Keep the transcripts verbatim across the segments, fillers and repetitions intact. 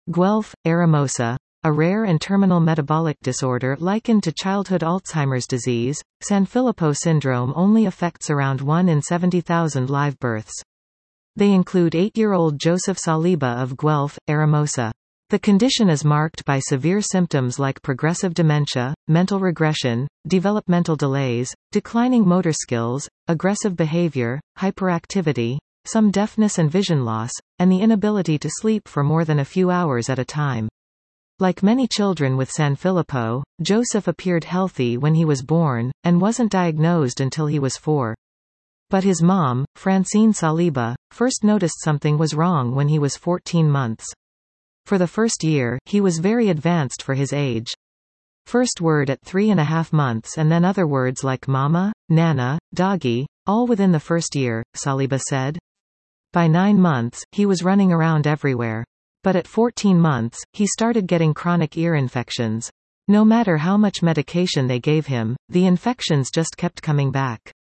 Guelph, Eramosa. A rare and terminal metabolic disorder likened to childhood Alzheimer's disease, Sanfilippo syndrome only affects around one in seventy thousand live births. They include eight-year-old Joseph Saliba of Guelph, Eramosa. The condition is marked by severe symptoms like progressive dementia, mental regression, developmental delays, declining motor skills, aggressive behavior, hyperactivity, some deafness and vision loss, and the inability to sleep for more than a few hours at a time. Like many children with Sanfilippo, Joseph appeared healthy when he was born, and wasn't diagnosed until he was four. But his mom, Francine Saliba, first noticed something was wrong when he was fourteen months. For the first year, he was very advanced for his age. First word at three and a half months and then other words like mama, nana, doggy, all within the first year, Saliba said. By nine months, he was running around everywhere. But at fourteen months, he started getting chronic ear infections. No matter how much medication they gave him, the infections just kept coming back.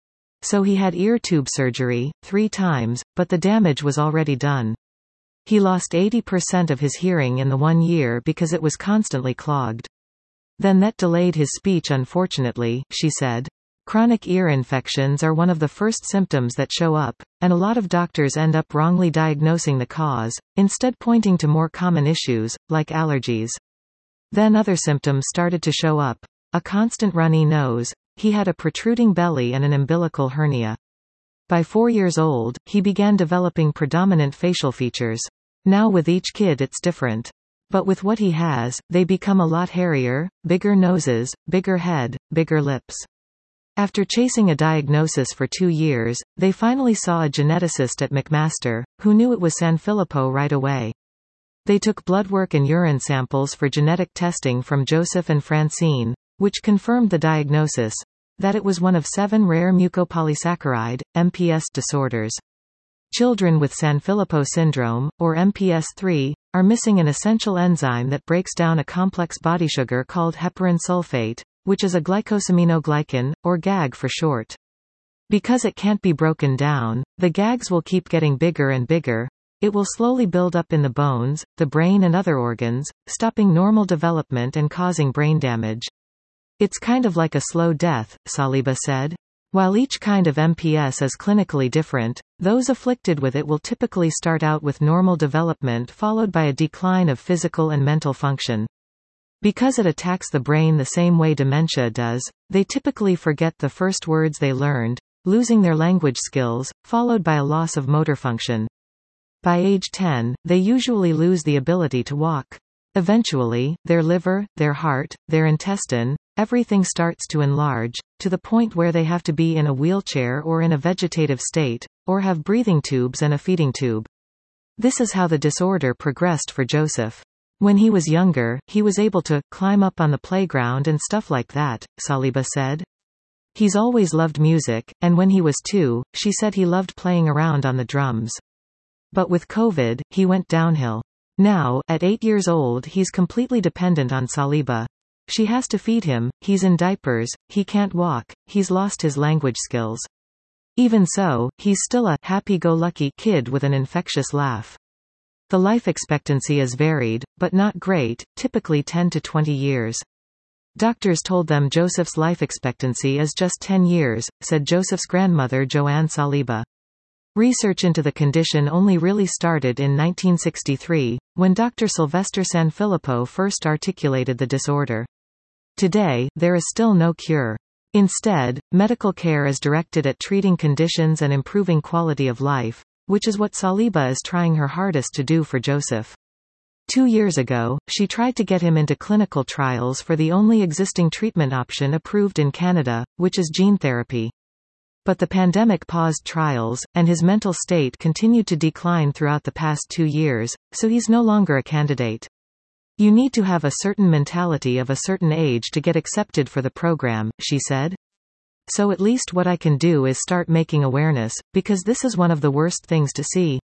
So he had ear tube surgery, three times, but the damage was already done. He lost eighty percent of his hearing in the one year because it was constantly clogged. Then that delayed his speech unfortunately, she said. Chronic ear infections are one of the first symptoms that show up, and a lot of doctors end up wrongly diagnosing the cause, instead pointing to more common issues, like allergies. Then other symptoms started to show up. A constant runny nose, he had a protruding belly and an umbilical hernia. By four years old, he began developing predominant facial features. Now with each kid it's different. But with what he has, they become a lot hairier, bigger noses, bigger head, bigger lips. After chasing a diagnosis for two years, they finally saw a geneticist at McMaster, who knew it was Sanfilippo right away. They took bloodwork and urine samples for genetic testing from Joseph and Francine, which confirmed the diagnosis, that it was one of seven rare mucopolysaccharide, M P S disorders. Children with Sanfilippo syndrome, or M P S three, are missing an essential enzyme that breaks down a complex body sugar called heparan sulfate, which is a glycosaminoglycan, or G A G for short. Because it can't be broken down, the G A Gs will keep getting bigger and bigger. It will slowly build up in the bones, the brain and other organs, stopping normal development and causing brain damage. It's kind of like a slow death, Saliba said. While each kind of M P S is clinically different, those afflicted with it will typically start out with normal development followed by a decline of physical and mental function. Because it attacks the brain the same way dementia does, they typically forget the first words they learned, losing their language skills, followed by a loss of motor function. By age ten, they usually lose the ability to walk. Eventually, their liver, their heart, their intestine, everything starts to enlarge, to the point where they have to be in a wheelchair or in a vegetative state, or have breathing tubes and a feeding tube. This is how the disorder progressed for Joseph. When he was younger, he was able to climb up on the playground and stuff like that, Saliba said. He's always loved music, and when he was two, she said he loved playing around on the drums. But with COVID, he went downhill. Now, at eight years old, he's completely dependent on Saliba. She has to feed him, he's in diapers, he can't walk, he's lost his language skills. Even so, he's still a happy-go-lucky kid with an infectious laugh. The life expectancy is varied, but not great, typically ten to twenty years. Doctors told them Joseph's life expectancy is just ten years, said Joseph's grandmother Joanne Saliba. Research into the condition only really started in nineteen sixty-three, when Doctor Sylvester Sanfilippo first articulated the disorder. Today, there is still no cure. Instead, medical care is directed at treating conditions and improving quality of life, which is what Saliba is trying her hardest to do for Joseph. Two years ago, she tried to get him into clinical trials for the only existing treatment option approved in Canada, which is gene therapy. But the pandemic paused trials, and his mental state continued to decline throughout the past two years, so he's no longer a candidate. You need to have a certain mentality of a certain age to get accepted for the program, she said. So at least what I can do is start making awareness, because this is one of the worst things to see.